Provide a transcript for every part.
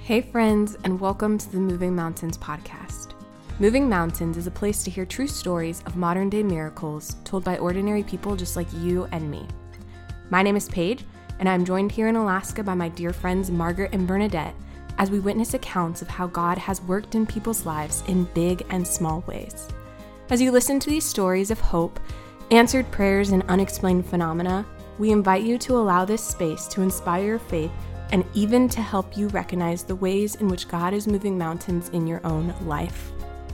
Hey friends, and welcome to the Moving Mountains podcast. Moving Mountains is a place to hear true stories of modern day miracles told by ordinary people just like you and me. My name is Paige, and I'm joined here in Alaska by my dear friends Margaret and Bernadette as we witness accounts of how God has worked in people's lives in big and small ways. As you listen to these stories of hope, answered prayers, and unexplained phenomena, we invite you to allow this space to inspire your faith and even to help you recognize the ways in which God is moving mountains in your own life.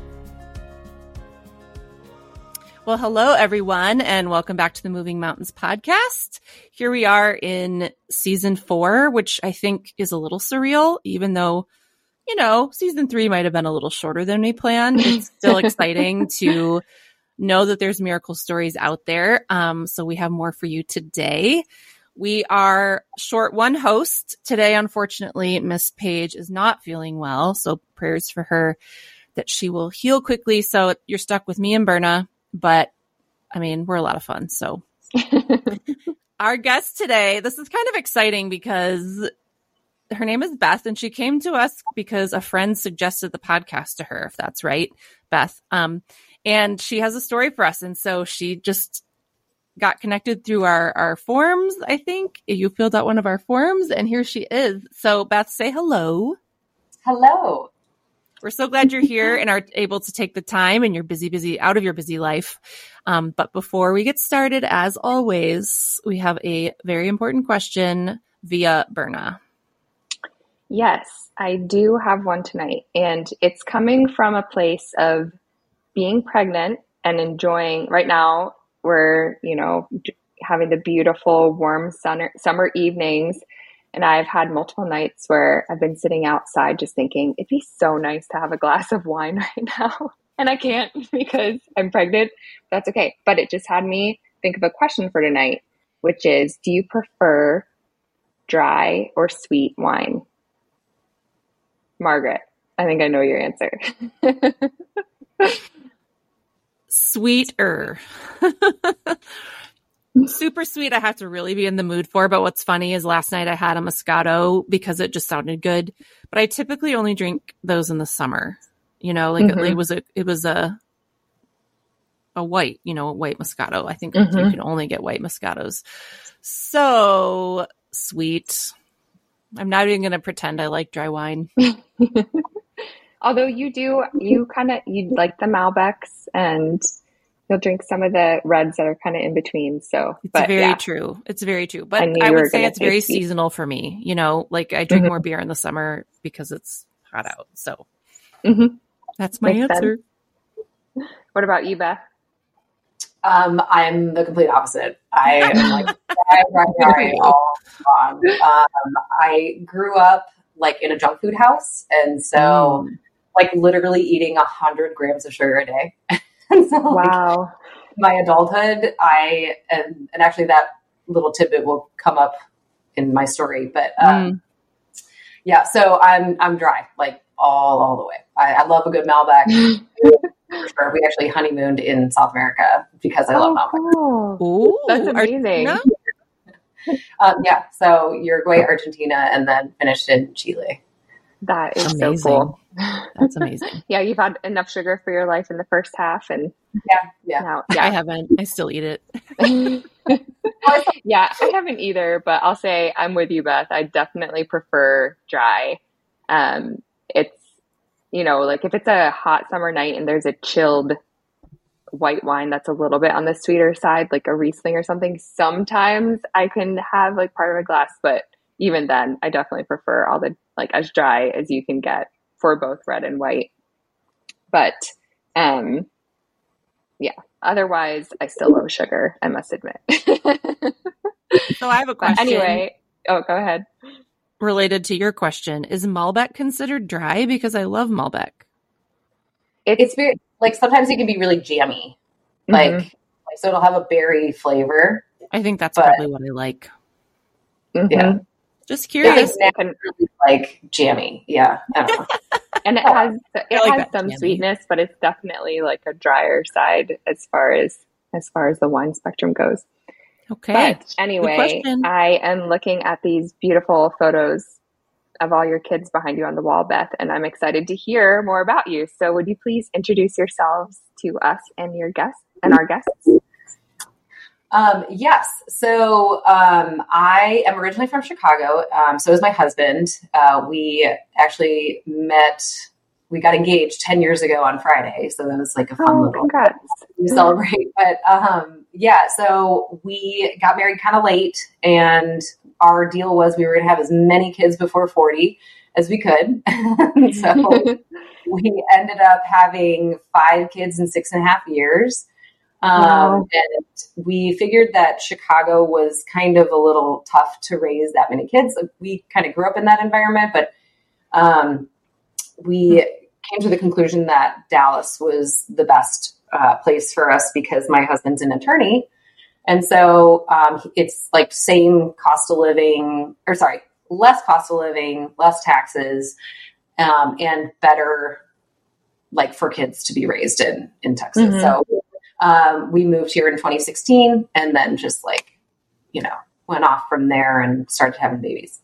Well, hello, everyone, and welcome back to the Moving Mountains podcast. Here we are in season 4, which I think is a little surreal, even though, season 3 might have been a little shorter than we planned. It's still exciting to know that there's miracle stories out there. So we have more for you today. We are short one host today. Unfortunately, Miss Paige is not feeling well, so prayers for her that she will heal quickly. So you're stuck with me and Berna, but we're a lot of fun. So our guest today, this is kind of exciting because her name is Beth, and she came to us because a friend suggested the podcast to her, if that's right, Beth. And she has a story for us. And so she just got connected through our forums. I think you filled out one of our forums, and here she is. So Beth, say hello. Hello. We're so glad you're here and are able to take the time in your busy out of your busy life. But before we get started, as always, we have a very important question via Berna. Yes, I do have one tonight, and it's coming from a place of being pregnant and enjoying. Right now, we're, having the beautiful, warm summer evenings. And I've had multiple nights where I've been sitting outside just thinking, it'd be so nice to have a glass of wine right now. And I can't because I'm pregnant. That's okay. But it just had me think of a question for tonight, which is, do you prefer dry or sweet wine? Margaret, I think I know your answer. Sweeter. Super sweet, I have to really be in the mood for. But what's funny is last night I had a Moscato because it just sounded good. But I typically only drink those in the summer. It was a white, a white Moscato. I think you can only get white Moscatos. So sweet. I'm not even going to pretend I like dry wine. Although you like the Malbecs, and you'll drink some of the reds that are kind of in between. So it's very true. It's very true. But I would say it's very seasonal for me. I drink more beer in the summer because it's hot out. So that's my answer. Sense. What about you, Beth? I'm the complete opposite. I am like all wrong. I grew up in a junk food house, and so literally eating 100 grams of sugar a day. And so, wow. My adulthood, and actually that little tidbit will come up in my story, but yeah, so I'm dry, all the way. I love a good Malbec. Sure. We actually honeymooned in South America because I love Malbec. Cool. Ooh, that's amazing. Yeah, so Uruguay, Argentina, and then finished in Chile. That is amazing. So cool. That's amazing. Yeah, you've had enough sugar for your life in the first half, and yeah. I haven't. I still eat it. Yeah, I haven't either, but I'll say I'm with you, Beth. I definitely prefer dry. It's if it's a hot summer night and there's a chilled white wine that's a little bit on the sweeter side, like a Riesling or something, sometimes I can have part of a glass, but even then I definitely prefer all the as dry as you can get for both red and white. But yeah, otherwise I still love sugar, I must admit. So I have a question. But anyway, go ahead. Related to your question, is Malbec considered dry? Because I love Malbec. It's very sometimes it can be really jammy, so it'll have a berry flavor. I think that's probably what I like. Yeah, just curious. Yeah, really jammy. Yeah, I don't know. And it has some jammy. Sweetness, but it's definitely a drier side as far as the wine spectrum goes. Okay. But anyway, I am looking at these beautiful photos of all your kids behind you on the wall, Beth, and I'm excited to hear more about you. So would you please introduce yourselves to us and your guests and our guests? Yes. So I am originally from Chicago. So is my husband. We actually we got engaged 10 years ago on Friday. So that was like a fun little congrats to celebrate. But so we got married kind of late, and our deal was we were going to have as many kids before 40 as we could. So we ended up having 5 kids in 6.5 years. And we figured that Chicago was kind of a little tough to raise that many kids. We kind of grew up in that environment, but we came to the conclusion that Dallas was the best place for us because my husband's an attorney. And so it's like same cost of living, less cost of living, less taxes, and better like for kids to be raised in Texas. Mm-hmm. So we moved here in 2016 and then just went off from there and started having babies.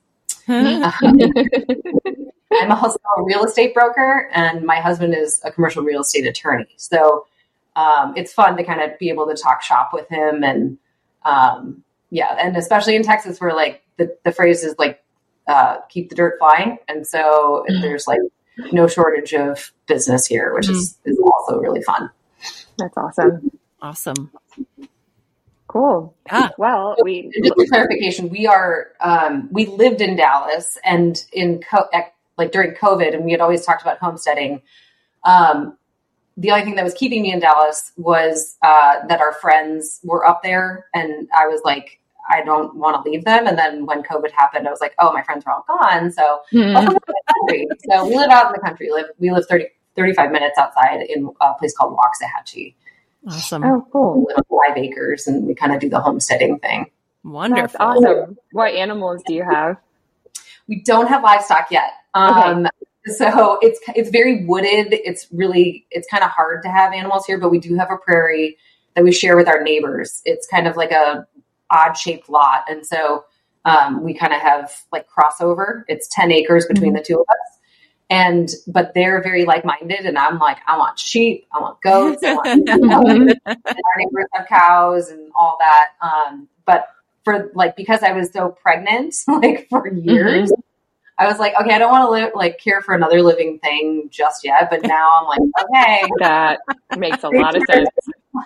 I'm also a real estate broker, and my husband is a commercial real estate attorney. So it's fun to kind of be able to talk shop with him. And and especially in Texas where like the phrase is like, keep the dirt flying. And so there's like no shortage of business here, which is also really fun. That's awesome. Awesome. Cool. Yeah. Well, just for clarification, we lived in Dallas and during COVID, and we had always talked about homesteading. The only thing that was keeping me in Dallas was that our friends were up there, and I was like, I don't want to leave them. And then when COVID happened, I was like, oh, my friends were all gone. So let's go to the country. So we live out in the country. We live 35 minutes outside in a place called Waxahachie. Awesome. Oh, cool. We live on 5 acres, and we kind of do the homesteading thing. Wonderful. That's awesome. What animals do you have? We don't have livestock yet. Okay. So it's very wooded. It's kind of hard to have animals here, but we do have a prairie that we share with our neighbors. It's kind of like a odd shaped lot. And so we kind of have like crossover. It's 10 acres between the two of us. But they're very like-minded. And I'm like, I want sheep, I want goats, I want and our neighbors have cows and all that. But because I was so pregnant, for years, I was like, okay, I don't want to care for another living thing just yet. But now I'm like, okay. That makes a lot of sense.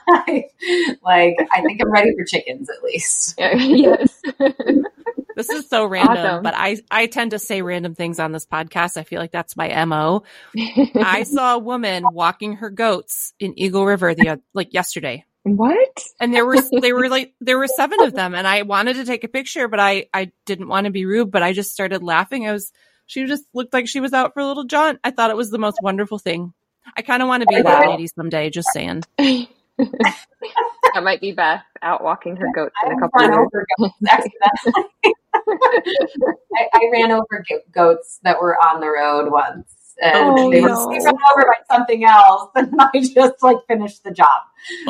I think I'm ready for chickens at least. Yes. This is so random, awesome. But I tend to say random things on this podcast. I feel like that's my MO. I saw a woman walking her goats in Eagle River yesterday. What? And there were 7 of them, and I wanted to take a picture, but I didn't want to be rude, but I just started laughing. She just looked like she was out for a little jaunt. I thought it was the most wonderful thing. I kind of want to be that lady someday, just saying. That might be Beth out walking her goats in a couple of years. I ran over goats that were on the road once. And they were run over by something else, and I just finished the job.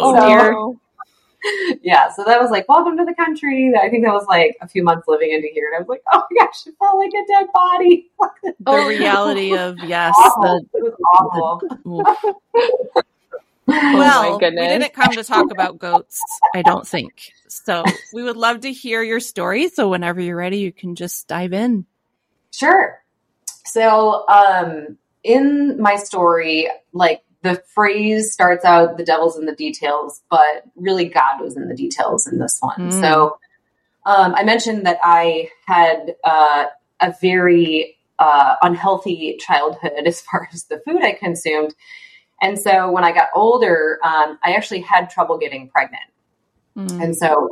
Yeah, so that was welcome to the country. I think that was a few months living into here, and I was like, oh my gosh, it felt like a dead body. The reality of yes, it was awful. Well, we didn't come to talk about goats, I don't think. So we would love to hear your story. So whenever you're ready, you can just dive in. Sure. So, in my story, the phrase starts out, the devil's in the details, but really God was in the details in this one. So, I mentioned that I had a very unhealthy childhood as far as the food I consumed. And so when I got older, I actually had trouble getting pregnant. And so,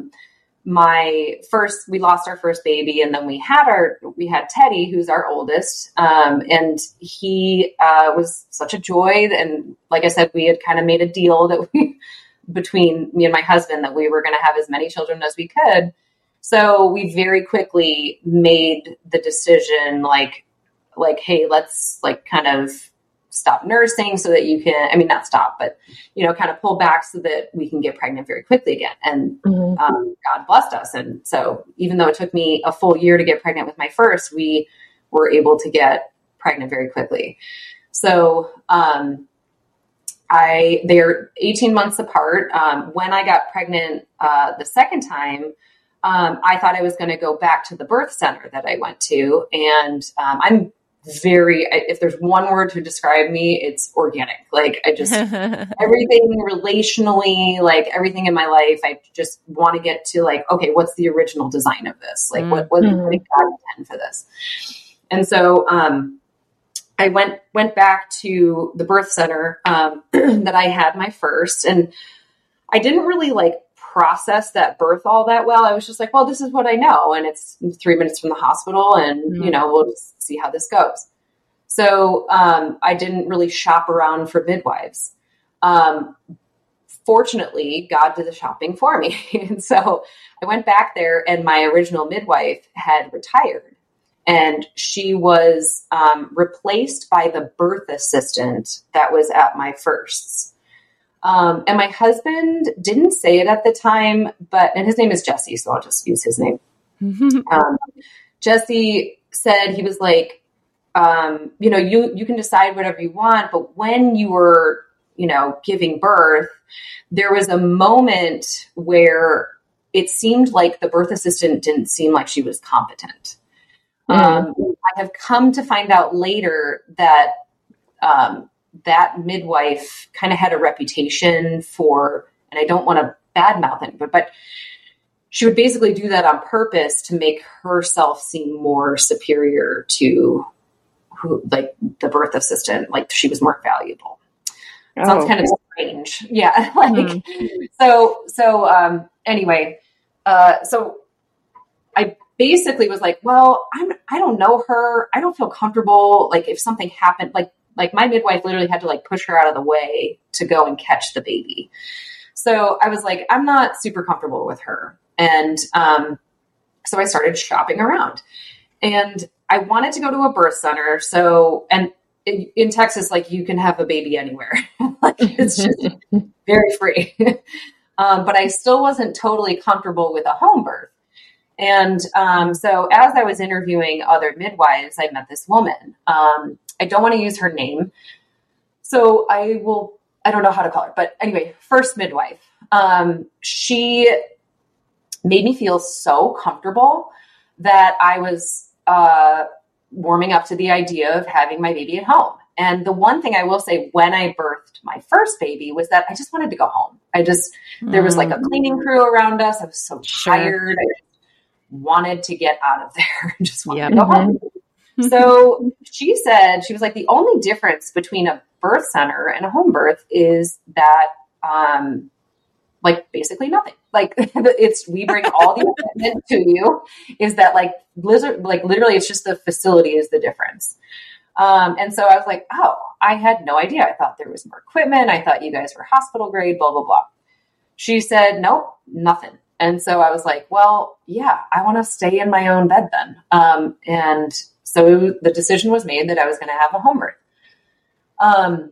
we lost our first baby, and then we had Teddy, who's our oldest. And he, was such a joy. And like I said, we had kind of made a deal that between me and my husband, that we were going to have as many children as we could. So we very quickly made the decision, hey, let's kind of stop nursing so that you can, not stop, but, kind of pull back so that we can get pregnant very quickly again. And God blessed us. And so even though it took me a full year to get pregnant with my first, we were able to get pregnant very quickly. So, they're 18 months apart. When I got pregnant, the second time, I thought I was going to go back to the birth center that I went to. And, if there's one word to describe me, it's organic. Like I just, everything relationally, like everything in my life, I just want to get to like, okay, what's the original design of this? Like what did God intend for this? And so, I went back to the birth center, that I had my first, and I didn't really like process that birth all that well. I was just like, well, this is what I know. And it's 3 minutes from the hospital and, we'll just see how this goes. So, I didn't really shop around for midwives. Fortunately, God did the shopping for me. And so I went back there and my original midwife had retired and she was, replaced by the birth assistant that was at my firsts. And my husband didn't say it at the time, and his name is Jesse, so I'll just use his name. Jesse said, he was like, you can decide whatever you want, but when you were, giving birth, there was a moment where it seemed like the birth assistant didn't seem like she was competent. I have come to find out later that, that midwife kind of had a reputation for, and I don't want to badmouth it, but she would basically do that on purpose to make herself seem more superior to like the birth assistant, like she was more valuable. Sounds kind of strange. Yeah. Anyway, so I basically was like, well, I don't know her. I don't feel comfortable. Like if something happened, like my midwife literally had to like push her out of the way to go and catch the baby. So I was like, I'm not super comfortable with her. And, so I started shopping around and I wanted to go to a birth center. So, and in Texas, like you can have a baby anywhere. Like it's just very free. But I still wasn't totally comfortable with a home birth. And, so as I was interviewing other midwives, I met this woman. I don't want to use her name. So I don't know how to call her, but anyway, first midwife. She made me feel so comfortable that I was, warming up to the idea of having my baby at home. And the one thing I will say when I birthed my first baby was that I just wanted to go home. There was like a cleaning crew around us. I was so tired. I wanted to get out of there and just wanted to go home. So she said, she was like, the only difference between a birth center and a home birth is that, like basically nothing. Like we bring all the equipment to you. Is that like literally it's just the facility is the difference. And so I was like, oh, I had no idea. I thought there was more equipment. I thought you guys were hospital grade, blah, blah, blah. She said, nope, nothing. And so I was like, well, yeah, I want to stay in my own bed then. And so the decision was made that I was going to have a home birth.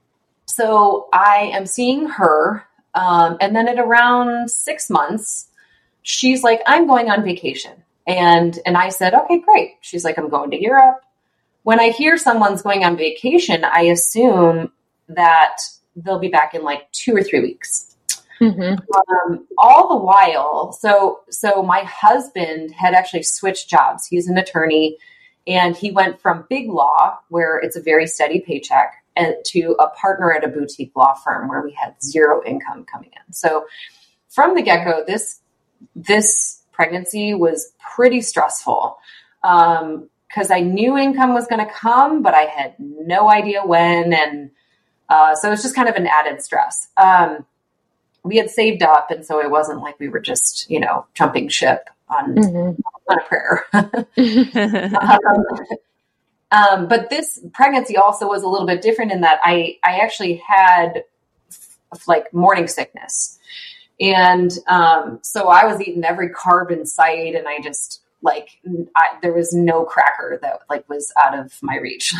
So I am seeing her. And then at around 6 months, she's like, I'm going on vacation. And I said, okay, great. She's like, I'm going to Europe. When I hear someone's going on vacation, I assume that they'll be back in like 2 or 3 weeks. All the while. So my husband had actually switched jobs. He's an attorney and he went from big law where it's a very steady paycheck and to a partner at a boutique law firm where we had zero income coming in. So from the get-go, this pregnancy was pretty stressful because I knew income was going to come, but I had no idea when. And so it was just kind of an added stress. We had saved up, and so it wasn't like we were just, jumping ship on a prayer. But this pregnancy also was a little bit different in that I actually had like morning sickness. And so I was eating every carb in sight, and I just there was no cracker that was out of my reach.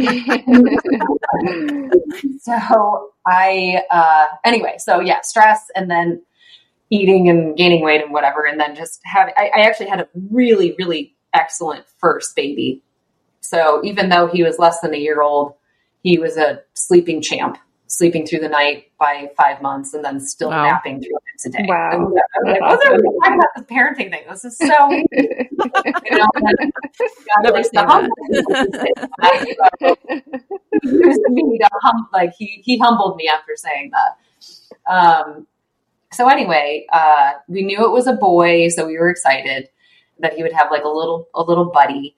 So anyway, so yeah, stress and then eating and gaining weight and whatever. And then just I actually had a really, really excellent first baby. So even though he was less than a year old, he was a sleeping champ, sleeping through the night by 5 months and then still napping 3 nights a day. Wow. And so I was like, what are we talking about this parenting thing? This is so, you know, Never seen that. He humbled me after saying that. So anyway, we knew it was a boy, so we were excited that he would have like a little buddy.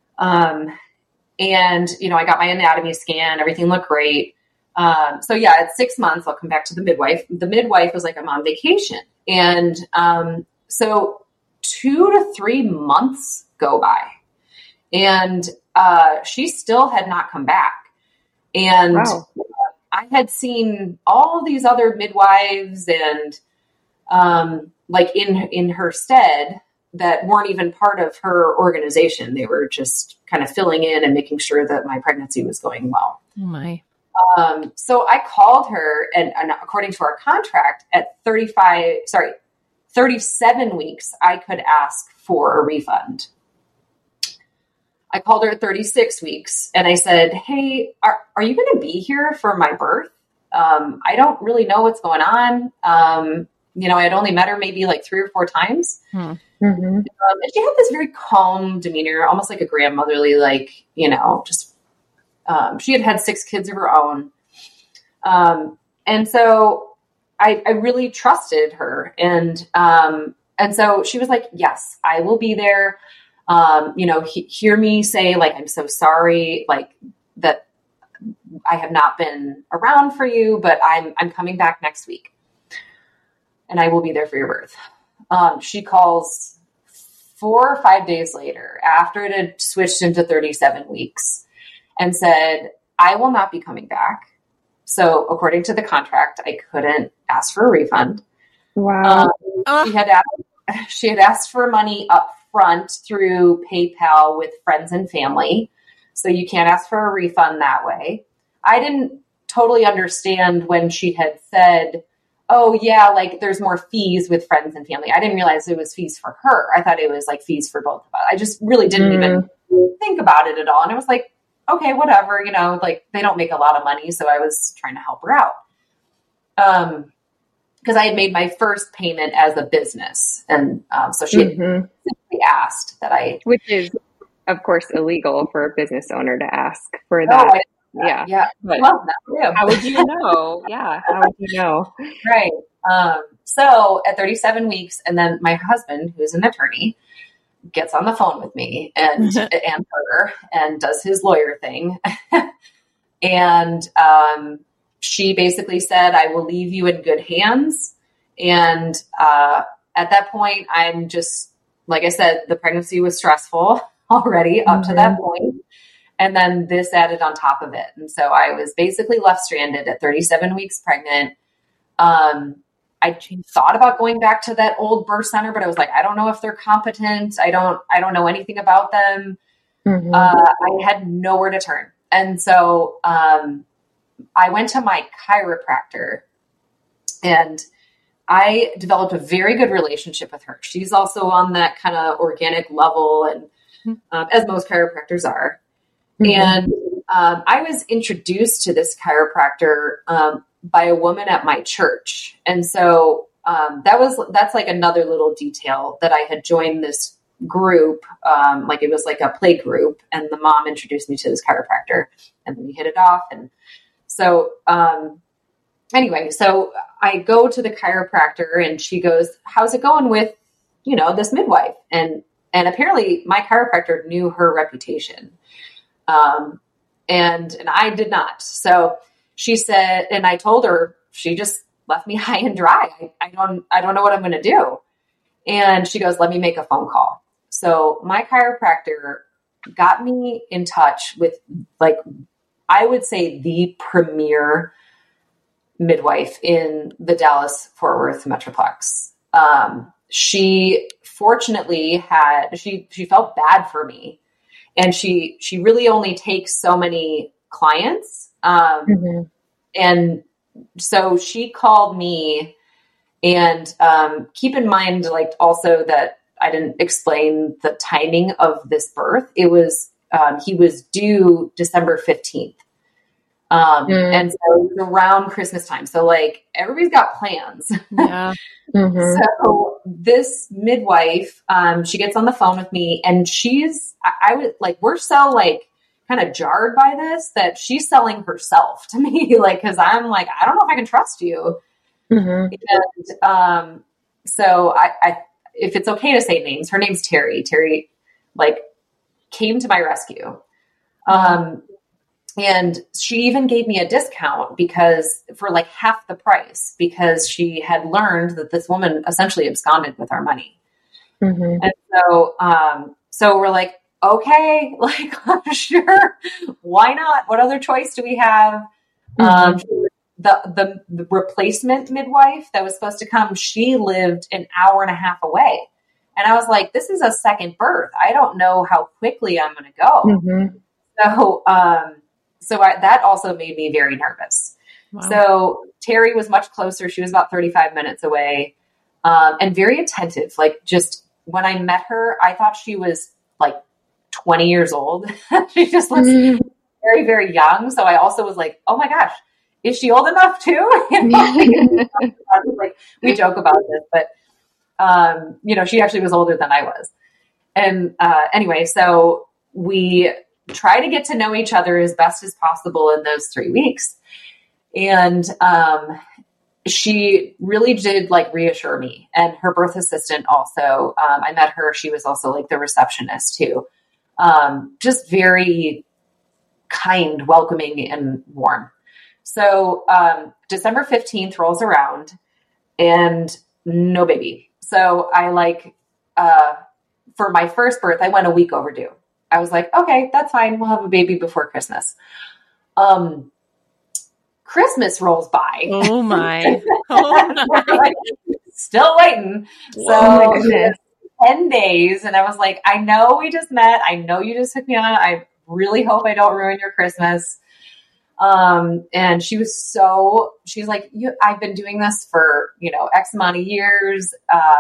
And, you know, I got my anatomy scan, everything looked great. So yeah, at 6 months, I'll come back to the midwife. The midwife was like, I'm on vacation. And, so 2 to 3 months go by and, she still had not come back. And wow. I had seen all these other midwives and, like in her stead that weren't even part of her organization. They were just kind of filling in and making sure that my pregnancy was going well. Oh my. So I called her and according to our contract at 37 weeks, I could ask for a refund. I called her at 36 weeks and I said, hey, are you going to be here for my birth? I don't really know what's going on. You know, I had only met her maybe like 3 or 4 times. Mm-hmm. And she had this very calm demeanor, almost like a grandmotherly, like, you know, just, she had 6 kids of her own. And so I really trusted her. And so she was like, yes, I will be there. You know, hear me say like, I'm so sorry, like that I have not been around for you, but I'm coming back next week and I will be there for your birth. She calls 4 or 5 days later after it had switched into 37 weeks and said, I will not be coming back. So according to the contract, I couldn't ask for a refund. Wow. She had asked for money up front through PayPal with friends and family. So you can't ask for a refund that way. I didn't totally understand when she had said, oh yeah, like there's more fees with friends and family. I didn't realize it was fees for her. I thought it was like fees for both of us. I just really didn't even think about it at all. And I was like, okay, whatever, you know, like they don't make a lot of money. So I was trying to help her out. Because I had made my first payment as a business. And so she had simply asked that which is, of course, illegal for a business owner to ask for that. Yeah. But well, how would you know? Yeah. How would you know? Right. So at 37 weeks, and then my husband, who's an attorney, gets on the phone with me and her and does his lawyer thing. And she basically said, I will leave you in good hands. And at that point, I'm just, like I said, the pregnancy was stressful already up to that point. And then this added on top of it. And so I was basically left stranded at 37 weeks pregnant. I thought about going back to that old birth center, but I was like, I don't know if they're competent. I don't know anything about them. I had nowhere to turn. And so I went to my chiropractor and I developed a very good relationship with her. She's also on that kind of organic level and as most chiropractors are. And I was introduced to this chiropractor by a woman at my church. And so that's like another little detail that I had joined this group. Like it was like a play group and the mom introduced me to this chiropractor and we hit it off. And so anyway, so I go to the chiropractor and she goes, how's it going with, you know, this midwife? And apparently my chiropractor knew her reputation. And I did not. So she said, and I told her, she just left me high and dry. I don't know what I'm going to do. And she goes, let me make a phone call. So my chiropractor got me in touch with, like, I would say the premier midwife in the Dallas-Fort Worth Metroplex. She fortunately she felt bad for me. And she really only takes so many clients. And so she called me and keep in mind, like also that I didn't explain the timing of this birth. It was he was due December 15th. And so it was around Christmas time. So like everybody's got plans. Yeah. So this midwife, she gets on the phone with me, and I was like, we're so like kind of jarred by this that she's selling herself to me. Like, cause I'm like, I don't know if I can trust you. And, so I, if it's okay to say names, her name's Terry. Terry like came to my rescue. And she even gave me a discount because for like half the price, because she had learned that this woman essentially absconded with our money. And so, so we're like, okay, like, sure. Why not? What other choice do we have? The replacement midwife that was supposed to come, she lived an hour and a half away. And I was like, this is a second birth. I don't know how quickly I'm going to go. So, that also made me very nervous. Wow. So Terry was much closer. She was about 35 minutes away, and very attentive. Like, just when I met her, I thought she was like 20 years old. She just looks very, very young. So I also was like, oh my gosh, is she old enough too? You know? Like, we joke about this, but, you know, she actually was older than I was. And, anyway, so we try to get to know each other as best as possible in those 3 weeks. And, she really did like reassure me, and her birth assistant also, I met her. She was also like the receptionist too. Just very kind, welcoming, and warm. So, December 15th rolls around and no baby. So I like, for my first birth, I went a week overdue. I was like, okay, that's fine. We'll have a baby before Christmas. Christmas rolls by. Oh my. Oh my. Like, still waiting. So oh my goodness. 10 days. And I was like, I know we just met. I know you just took me on. I really hope I don't ruin your Christmas. And she's like, I've been doing this for, you know, X amount of years.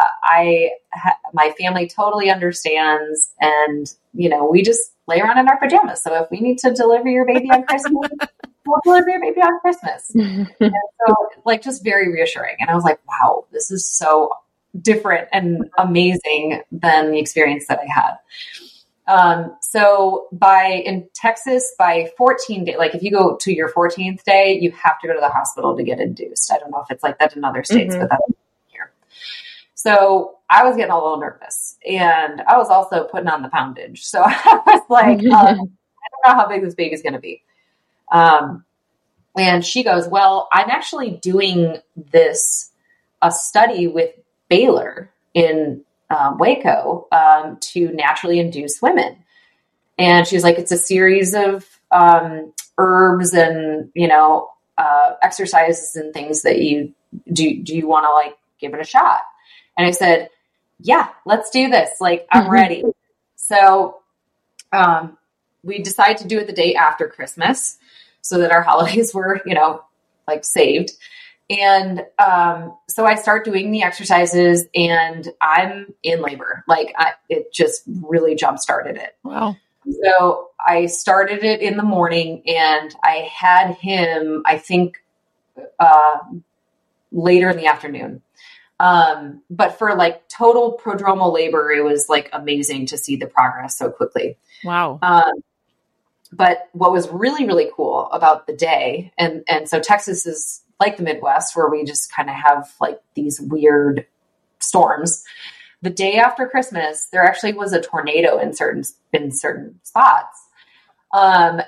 My family totally understands. And, you know, we just lay around in our pajamas. So if we need to deliver your baby on Christmas, we'll deliver your baby on Christmas. And so, like, just very reassuring. And I was like, wow, this is so different and amazing than the experience that I had. So in Texas, by 14 days, like if you go to your 14th day, you have to go to the hospital to get induced. I don't know if it's like that in other states, but that's here. So I was getting a little nervous, and I was also putting on the poundage. So I was like, I don't know how big this baby's going to be. And she goes, well, I'm actually doing a study with Baylor in Waco, to naturally induce women. And she's like, it's a series of, herbs and, you know, exercises and things that you do you want to like give it a shot? And I said, yeah, let's do this. Like, I'm ready. So, we decided to do it the day after Christmas so that our holidays were, you know, like saved. And, so I start doing the exercises, and I'm in labor. Like, it just really jump-started it. Wow. So I started it in the morning, and I had him, I think, later in the afternoon. But for like total prodromal labor, it was like amazing to see the progress so quickly. Wow. But what was really, really cool about the day, and so Texas is like the Midwest, where we just kind of have like these weird storms. The day after Christmas, there actually was a tornado in certain spots. And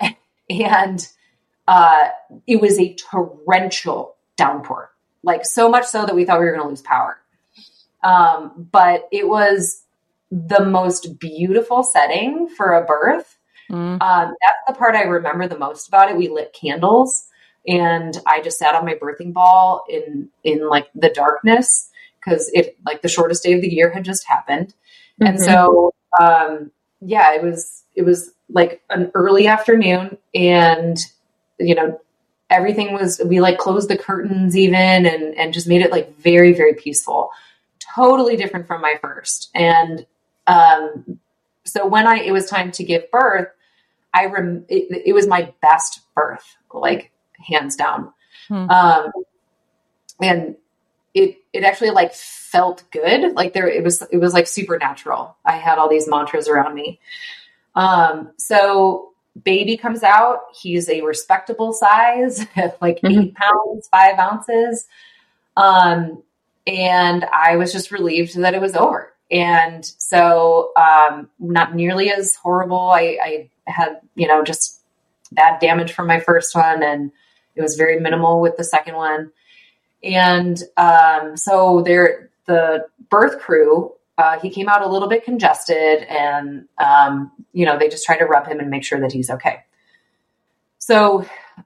it was a torrential downpour, like so much so that we thought we were going to lose power. But it was the most beautiful setting for a birth. That's the part I remember the most about it. We lit candles, and I just sat on my birthing ball in like the darkness, because it, like, the shortest day of the year had just happened. And so, yeah, it was like an early afternoon, and, you know, we like closed the curtains even, and just made it like very, very peaceful, totally different from my first. And, so when it was time to give birth, it was my best birth, like hands down. And it actually like felt good. Like it was like supernatural. I had all these mantras around me. So baby comes out, he's a respectable size, like 8 pounds, 5 ounces. And I was just relieved that it was over. And so, not nearly as horrible. I had, just bad damage from my first one, and it was very minimal with the second one. And, so the birth crew, he came out a little bit congested, and, they just try to rub him and make sure that he's okay. So,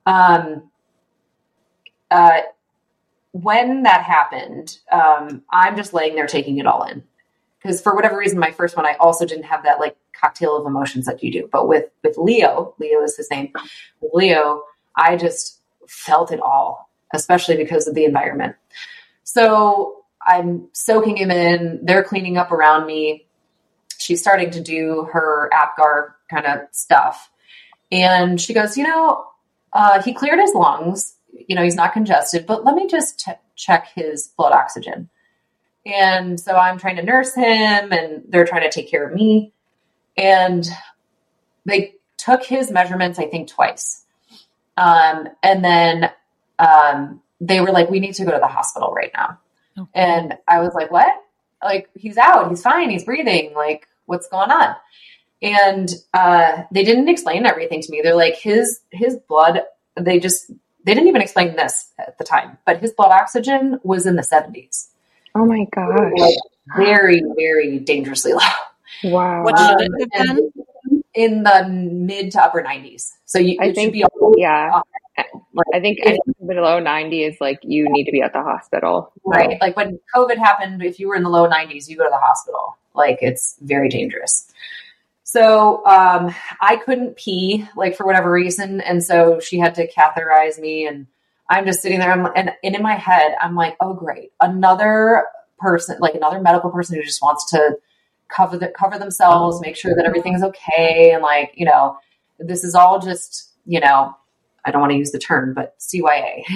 when that happened, I'm just laying there taking it all in, because for whatever reason, my first one, I also didn't have that like cocktail of emotions that you do. But with Leo is his name. With Leo, I just felt it all, especially because of the environment. So I'm soaking him in. They're cleaning up around me. She's starting to do her APGAR kind of stuff. And she goes, he cleared his lungs. He's not congested, but let me just check his blood oxygen. And so I'm trying to nurse him, and they're trying to take care of me. And they took his measurements, I think, twice. And then they were like, we need to go to the hospital right now. Okay. And I was like, what? Like, he's out, he's fine, he's breathing. Like, what's going on? And they didn't explain everything to me. They're like, his blood, they didn't even explain this at the time, but his blood oxygen was in the 70s. Oh my gosh. Like, very, very dangerously low. Wow. What should it have been? In the mid to upper 90s. So I think anything below 90 is like, you need to be at the hospital. Right. Like when COVID happened, if you were in the low 90s, you go to the hospital. Like, it's very dangerous. So, I couldn't pee, like, for whatever reason. And so she had to catheterize me, and I'm just sitting there. And in my head, I'm like, oh, great. Another person, like another medical person who just wants to cover themselves, make sure that everything's okay. And like, this is all just, I don't want to use the term, but CYA,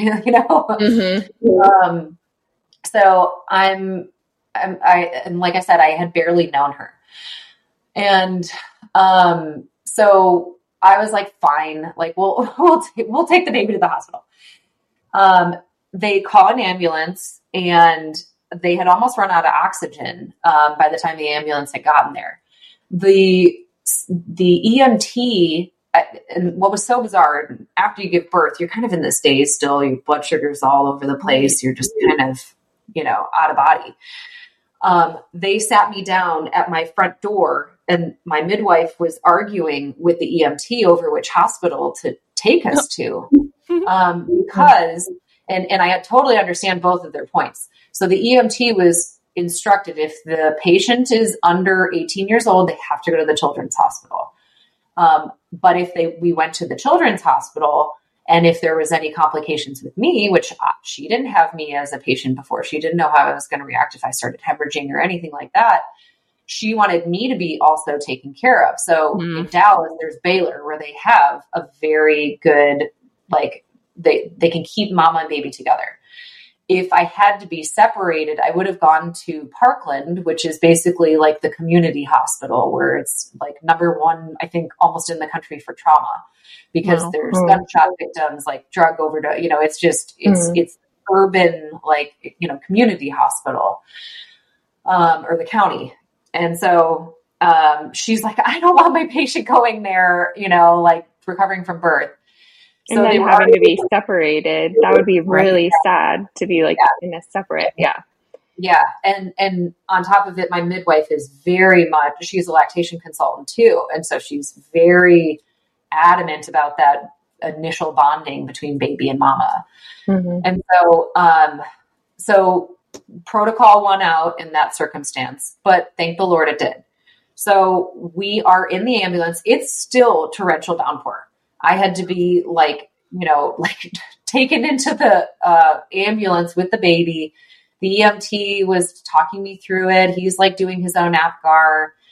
So and like I said, I had barely known her. And, so I was like, fine, like, we'll take the baby to the hospital. They call an ambulance, and they had almost run out of oxygen, by the time the ambulance had gotten there. The EMT, and what was so bizarre, after you give birth, you're kind of in this daze still, your blood sugar's all over the place. You're just kind of, out of body. They sat me down at my front door, and my midwife was arguing with the EMT over which hospital to take us to. Because, and I totally understand both of their points. So the EMT was instructed, if the patient is under 18 years old, they have to go to the children's hospital. But if we went to the children's hospital, and if there was any complications with me, which she didn't have me as a patient before, she didn't know how I was going to react if I started hemorrhaging or anything like that. She wanted me to be also taken care of. So in Dallas, there's Baylor, where they have a very good, like, they can keep mama and baby together. If I had to be separated, I would have gone to Parkland, which is basically like the community hospital, where it's like number one, I think, almost in the country for trauma, because there's gunshot victims, like drug overdose. It's just, it's urban, like, community hospital, or the county. And so, she's like, I don't want my patient going there, like recovering from birth. So and then having to be separated, that would be really sad to be like in a separate. Yeah. Yeah. And on top of it, my midwife is very much, she's a lactation consultant too. And so she's very adamant about that initial bonding between baby and mama. And so, so protocol won out in that circumstance, but thank the Lord it did. So we are in the ambulance. It's still torrential downpour. I had to be like taken into the ambulance with the baby. The EMT was talking me through it. He's like doing his own APGAR.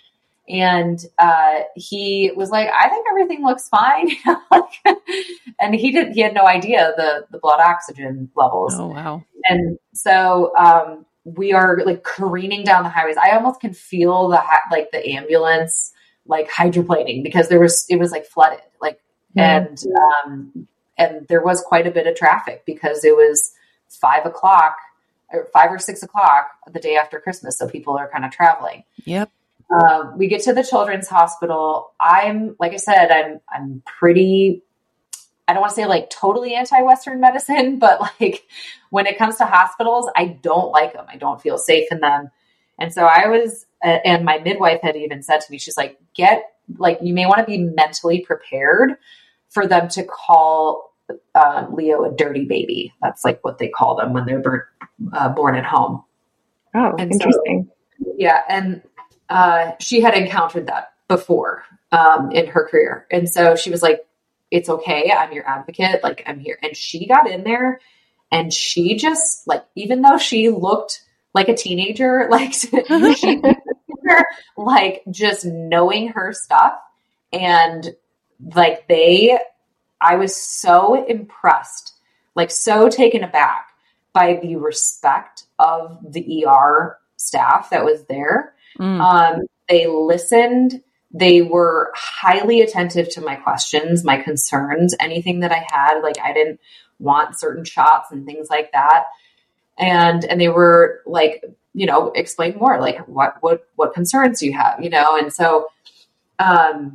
And he was like, I think everything looks fine. And he had no idea the blood oxygen levels. Oh, wow. And so we are like careening down the highways. I almost can feel the ambulance like hydroplaning because it was like flooded, like, and there was quite a bit of traffic because it was 5 or 6 o'clock the day after Christmas. So people are kind of traveling. Yep. We get to the children's hospital. Like I said, I'm pretty, I don't want to say like totally anti-Western medicine, but like when it comes to hospitals, I don't like them. I don't feel safe in them. And so I was, and my midwife had even said to me, she's like, you may want to be mentally prepared for them to call Leo a dirty baby. That's like what they call them when they're born at home. Oh, and interesting. So, yeah. And she had encountered that before in her career. And so she was like, it's okay. I'm your advocate. Like, I'm here. And she got in there and she just like, even though she looked like a teenager, like she like just knowing her stuff. And like I was so impressed, like so taken aback by the respect of the ER staff that was there. They listened. They were highly attentive to my questions, my concerns, anything that I had. Like I didn't want certain shots and things like that. And they were like, explain more, like what concerns do you have, And so, I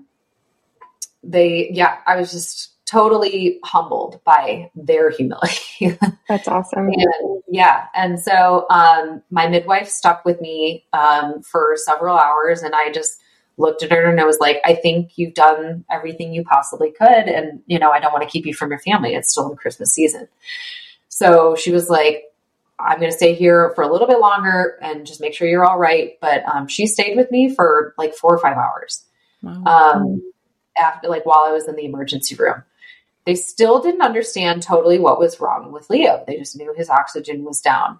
was just totally humbled by their humility. That's awesome. And so, my midwife stuck with me, for several hours and I just looked at her and I was like, I think you've done everything you possibly could. And, I don't want to keep you from your family. It's still in Christmas season. So she was like, I'm going to stay here for a little bit longer and just make sure you're all right. But, she stayed with me for like 4 or 5 hours. Wow. After, like, while I was in the emergency room. They still didn't understand totally what was wrong with Leo. They just knew his oxygen was down.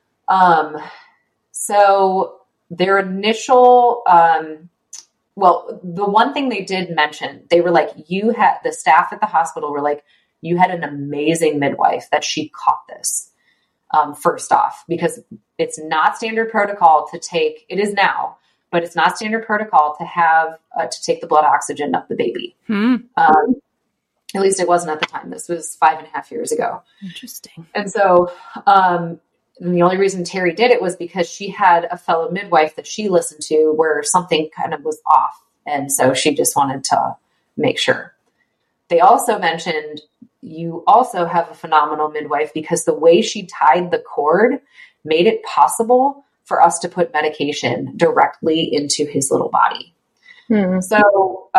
So their initial, the one thing they did mention, they were like, the staff at the hospital were like, you had an amazing midwife that she caught this, first off, because it's not standard protocol to take, it is now, but it's not standard protocol to have, to take the blood oxygen of the baby. At least it wasn't at the time. This was 5.5 years ago. Interesting. And so, and the only reason Terry did it was because she had a fellow midwife that she listened to where something kind of was off. And so she just wanted to make sure. They also mentioned you also have a phenomenal midwife because the way she tied the cord made it possible for us to put medication directly into his little body. So,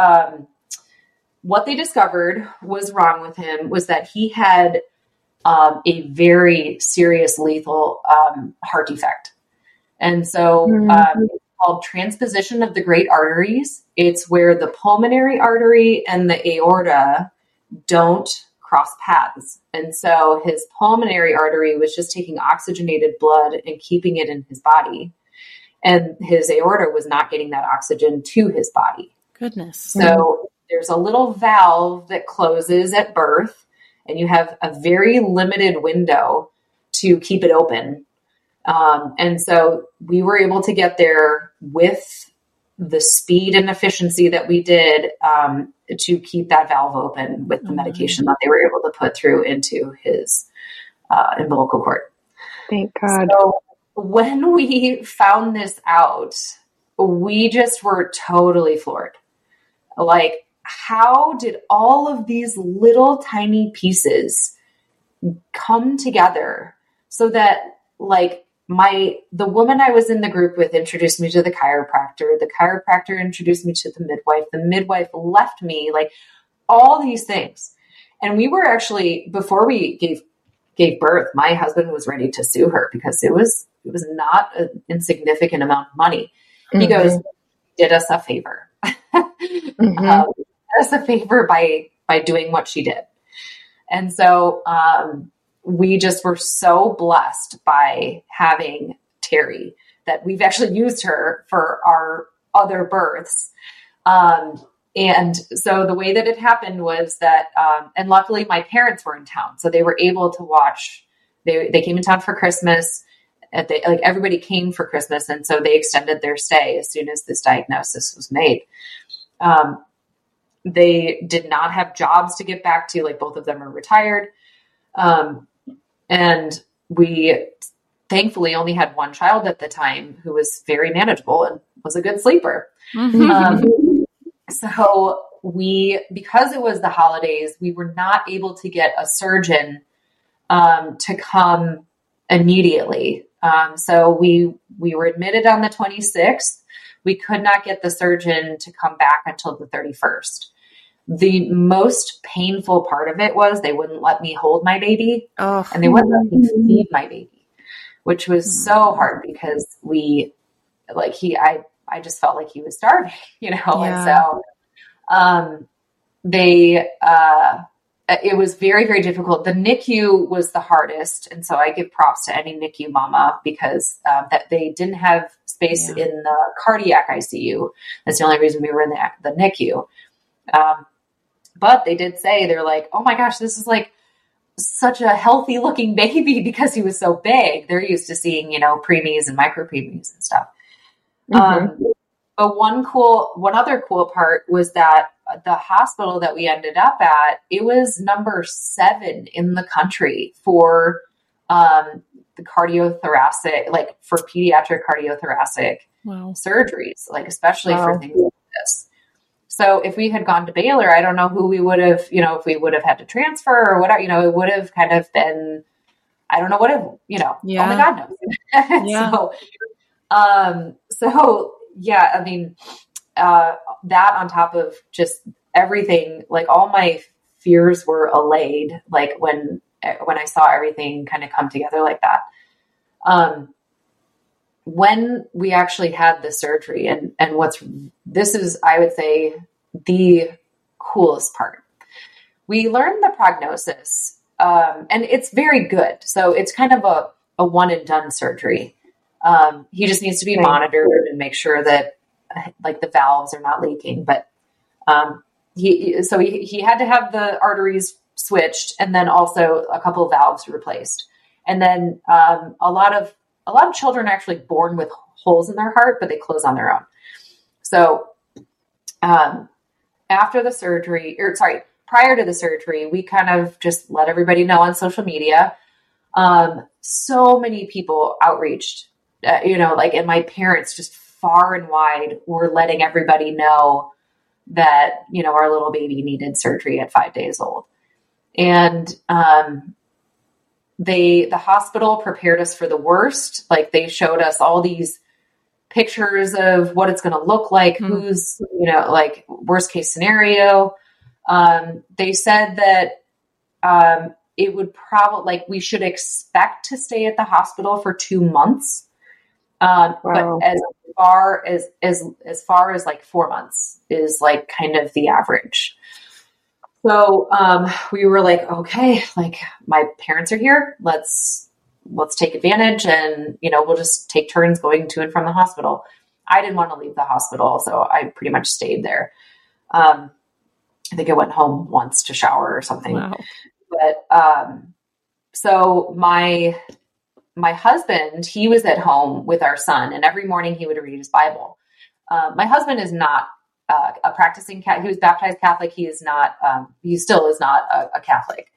what they discovered was wrong with him was that he had a very serious lethal heart defect. And so it's called transposition of the great arteries. It's where the pulmonary artery and the aorta don't cross paths. And so his pulmonary artery was just taking oxygenated blood and keeping it in his body. And his aorta was not getting that oxygen to his body. Goodness. So there's a little valve that closes at birth, and you have a very limited window to keep it open. And so we were able to get there with the speed and efficiency that we did to keep that valve open with the medication that they were able to put through into his umbilical cord. Thank God. So when we found this out, we just were totally floored. Like, how did all of these little tiny pieces come together so that, like, the woman I was in the group with introduced me to the chiropractor introduced me to the midwife left me, like, all these things. And we were actually, before we gave birth, my husband was ready to sue her because it was not an insignificant amount of money. He goes, did us a favor. Did us a favor by doing what she did. And so, we just were so blessed by having Terry that we've actually used her for other births. And so the way that it happened was that, and luckily my parents were in town, so they were able to watch. They came in town for Christmas. Like everybody came for Christmas, and so they extended their stay as soon as this diagnosis was made. They did not have jobs to get back to, like both of them are retired. And we thankfully only had one child at the time who was very manageable and was a good sleeper. So because it was the holidays, we were not able to get a surgeon to come immediately. So we were admitted on the 26th. We could not get the surgeon to come back until the 31st. The most painful part of it was they wouldn't let me hold my baby, and they wouldn't let me feed my baby, which was so hard because I just felt like he was starving, you know? Yeah. And so, it was very, very difficult. The NICU was the hardest. And so I give props to any NICU mama because, that they didn't have space in the cardiac ICU. That's the only reason we were in the NICU. But they did say, they're like, oh my gosh, this is like such a healthy looking baby because he was so big. They're used to seeing, you know, preemies and micro preemies and stuff. But one other cool part was that the hospital that we ended up at, it was number 7 in the country for, the cardiothoracic, like for pediatric cardiothoracic surgeries, like especially for things like this. So if we had gone to Baylor, I don't know who we would have, you know, if we would have had to transfer or whatever, you know, it would have kind of been, I don't know what, you know, only God knows. So yeah, I mean, that on top of just everything, like all my fears were allayed, like when I saw everything kind of come together like that. When we actually had the surgery and this is, I would say, the coolest part. We learned the prognosis, and it's very good. So it's kind of a one and done surgery. He just needs to be monitored and make sure that like the valves are not leaking, but, he had to have the arteries switched and then also a couple of valves replaced. And then, a lot of children are actually born with holes in their heart, but they close on their own. So, prior to the surgery, we kind of just let everybody know on social media. So many people outreached, and my parents just far and wide were letting everybody know that, our little baby needed surgery at 5 days old. And, the hospital prepared us for the worst. Like they showed us all these pictures of what it's going to look like, who's, like worst case scenario. They said that, it would probably we should expect to stay at the hospital for 2 months. But as far as like 4 months is like kind of the average. So, we were like, okay, like my parents are here. Let's take advantage and, we'll just take turns going to and from the hospital. I didn't want to leave the hospital, so I pretty much stayed there. I think I went home once to shower or something. Wow. But, so my husband, he was at home with our son, and every morning he would read his Bible. My husband is not a practicing Catholic. He was baptized Catholic. He is not, he still is not a Catholic.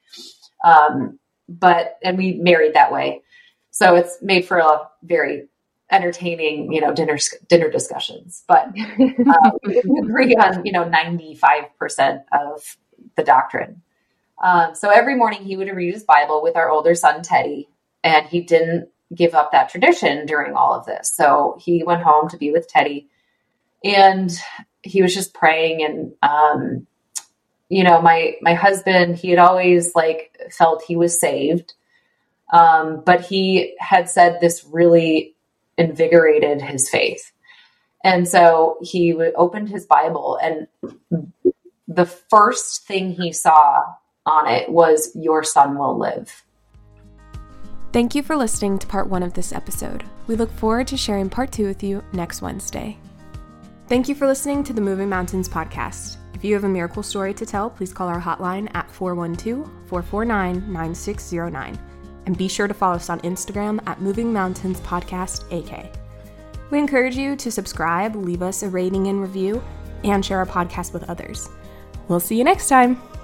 And we married that way. So it's made for a very entertaining, dinner discussions, but, we agree on, 95% of the doctrine. So every morning he would read his Bible with our older son, Teddy, and he didn't give up that tradition during all of this. So he went home to be with Teddy, and he was just praying. And, my husband, he had always felt he was saved. But he had said this really invigorated his faith. And so he opened his Bible, and the first thing he saw on it was, "Your son will live." Thank you for listening to part 1 of this episode. We look forward to sharing part 2 with you next Wednesday. Thank you for listening to the Moving Mountains podcast. If you have a miracle story to tell, please call our hotline at 412-449-9609. And be sure to follow us on Instagram at Moving Mountains Podcast AK. We encourage you to subscribe, leave us a rating and review, and share our podcast with others. We'll see you next time.